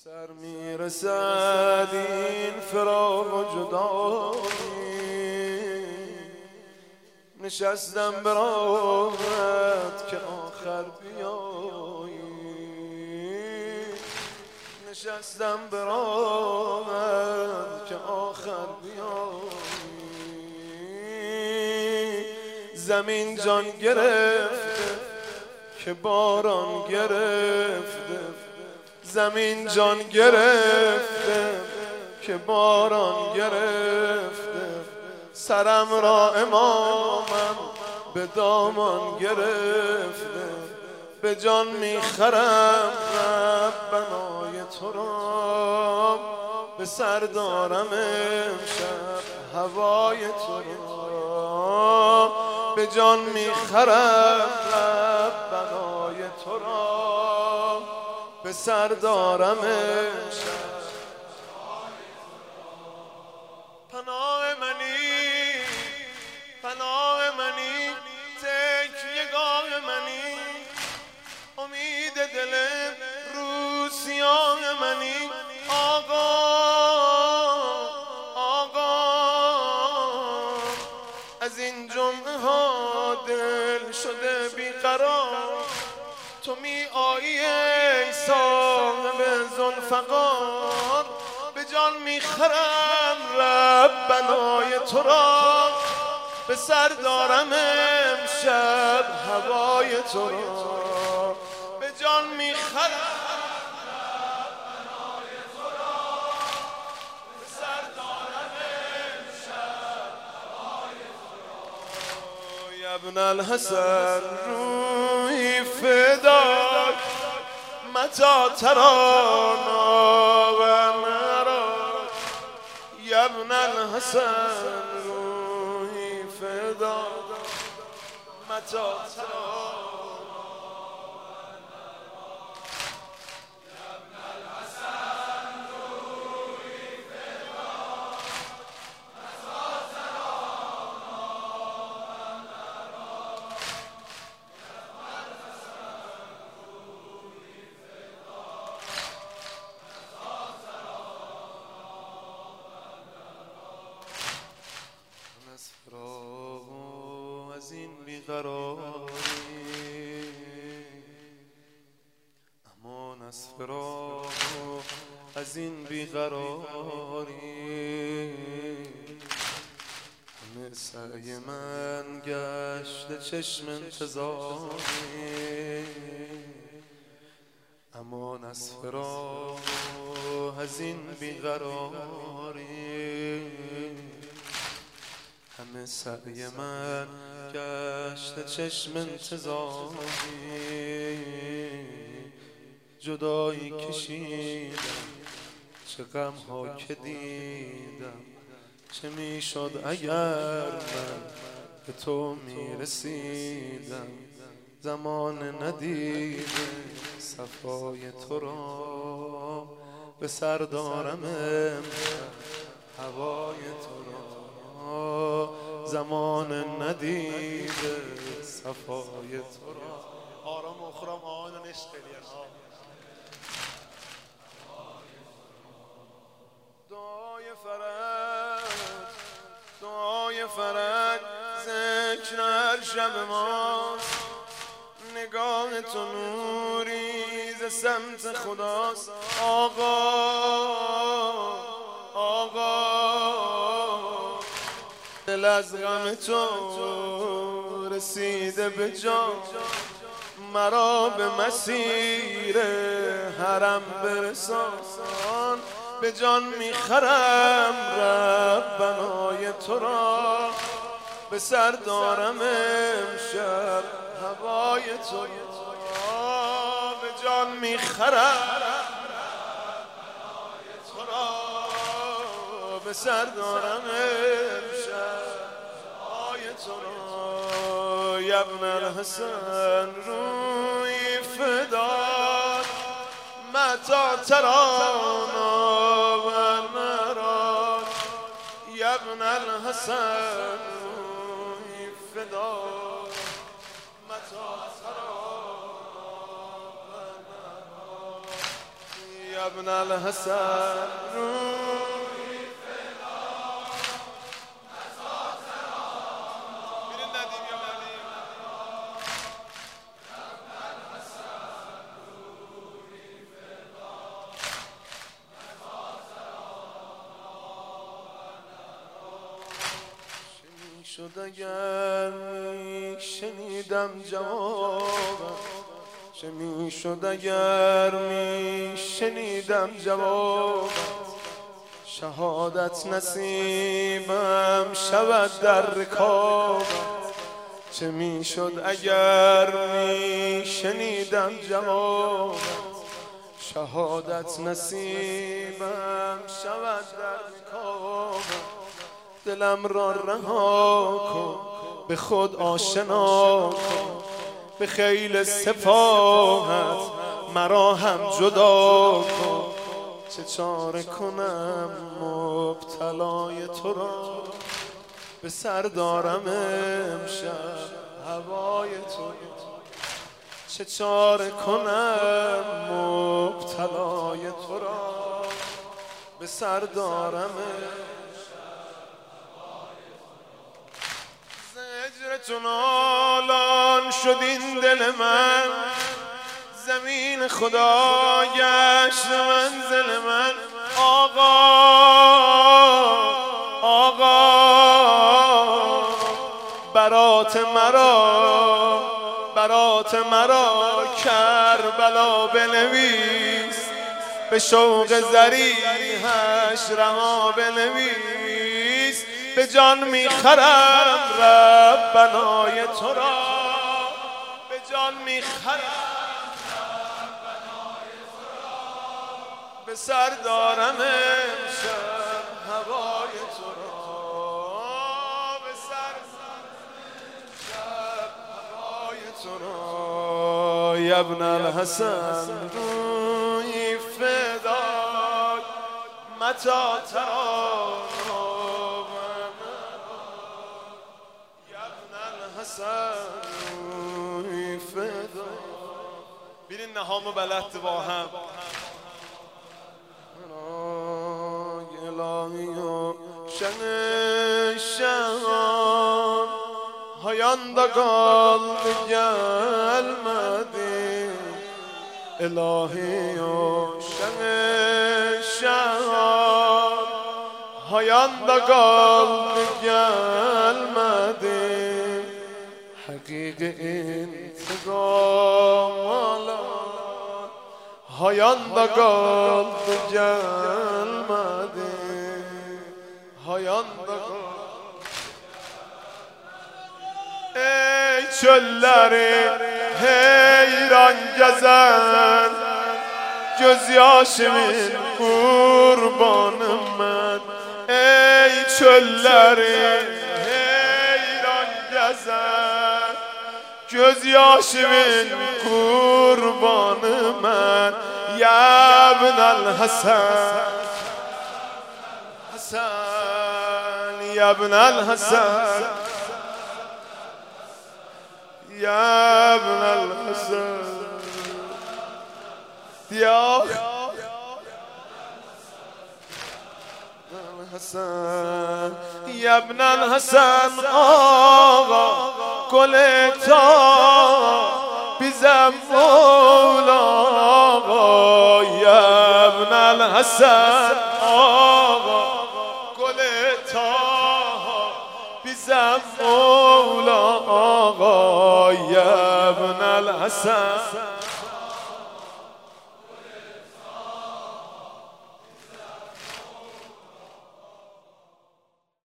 سر میرسد این فراق و جدایی، نشستم برات که آخر بیایی، نشستم برات که آخر بیایی. زمین جان گرفته که باران گرفته، زمین جان گرفته که باران گرفته، سرم را امامم به دامان گرفته. به جان میخرم ربنای تو را، به سر دارم امشب هوای تو را. به جان میخرم ربنای تو را، به سر دارم امشب. پناه منی، پناه منی، تکیه‌گاه منی، امید دل روسیاه منی. آقا آقا از این جمعه ها دل شده بیقرار، تو می آیی ای صاحب ذوالفقار. به جان میخرم ربنای تو را، به سر دارم امشب هوای تو را. به جان میخرم ربنای تو را، به سر دارم امشب هوای تو را. یا ابن الحسن روحی فداک متى ترانا و نراک. یا ابن الحسن روحی فداک متى ترانا. از این بیقراری، امان از فراق از این بیقراری. همه سعی من گشت چشم انتظاری، امان از فراق از این بیقراری. همه سعی من گشت چشم انتظاری، جدایی کشیدم چه غم ها که دیدم. چه میشد اگر من به تو میرسیدم، زمان ندیده صفای تو را، به سر دارم هوای تو را. زمان ندیده صفای تو را. آرام و خرام آن عشق ها. دعای فرج، دعای فرج، ذکر هر شب ماست. نگاه تو نوری ز سمت خداست. آقا آقا دل از غم تو رسیده به جا، مرا به مسیر حرم برسان. به جان میخرم ربنای تو را، به سر دارم امشب هوای تو را. به جان میخرم ربنای تو را، به سر دارم امشب هوای تو را. یا ابن الحسن روی فداک متى ترانا و نراک. یا ابن الحسن روی فداک متى ترانا و نراک. یا ابن الحسن شد اگر میشنیدم جوابم، چه میشد اگر میشنیدم جوابم، شهادت نصیبم شود در رکابم. چه میشد اگر میشنیدم جوابم، شهادت نصیبم شود در رکابم. دلم را رها کن به خود آشنا کن، به خیل سفاهت مرا هم جدا کن. چه چاره کنم مبتلای تو را، به سر دارم امشب هوای تو. چه چاره کنم مبتلای تو را، به سر دارم هجرتون آلان شد این دل من، زمین خدا گشت منزل من. آقا آقا برات مرا کربلا بنویس، به شوق ذریحش رها بنویس. به جان میخرم ربنای تو را، به جان میخرم ربنای تو را، به سر دارم امشب هوای تو را، به سر امشب هوای تو را. یا ابن الحسن روی فدای متا ترا، روی فدا. بیرین نهامو بلد با هم. الهی و شن شهان hayanda gelmedi. الهی و شن شهان hayanda gelmedi. حقیق انتقام hayanda gelmedi. hayanda ey çölleri heyran gezen, gözyaşımın kurbanım ben. Ey çölleri heyran gezen, gözyaşımın kurbanı ben. Ya ibn el-Hasan, ya ibn el-Hasan, ya ibn el-Hasan. Ya Hasan, ya ibn el-Hasan. آقا گل تا بیزم مولا. آقا یا ابن الحسن، آقا گل تا بیزم مولا. آقا یا ابن الحسن.